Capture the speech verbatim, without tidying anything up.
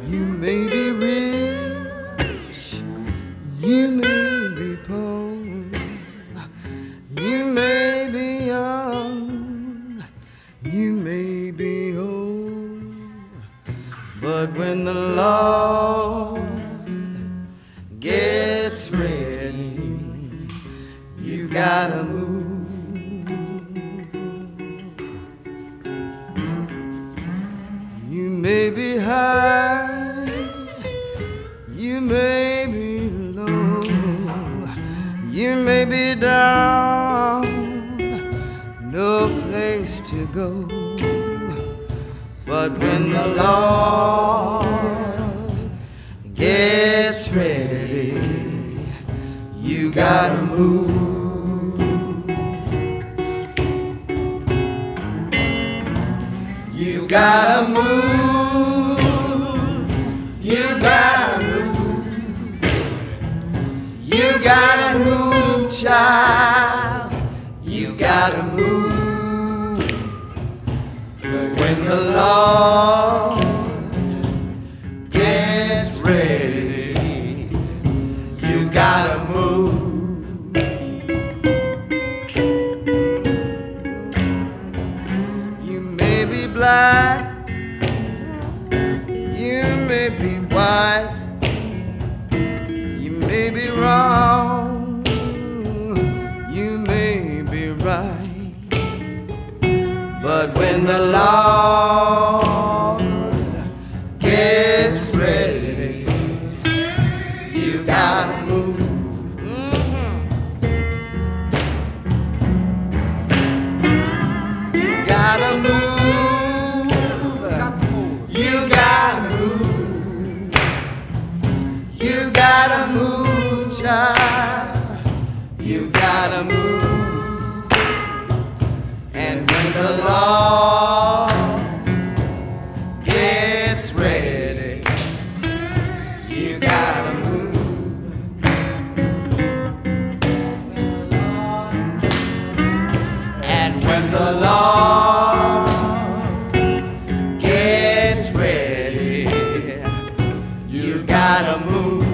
You may be rich, you may be poor, you may be young, you may be old, but when the Lord gets ready, you gotta move. You may be high, you may be low, you may be down, no place to go. But when the Lord gets ready, you gotta move. You gotta move, you gotta move, you gotta move, child, you gotta move. But when the Lord gets ready, you gotta move. You may be black, you may be white, you may be wrong, you may be right, but when the Lord gets ready, you gotta move. Mm-hmm. You gotta move. You gotta move, you gotta move, child, you gotta move. And when the Lord gets ready, you gotta move. And when the Lord you gotta move.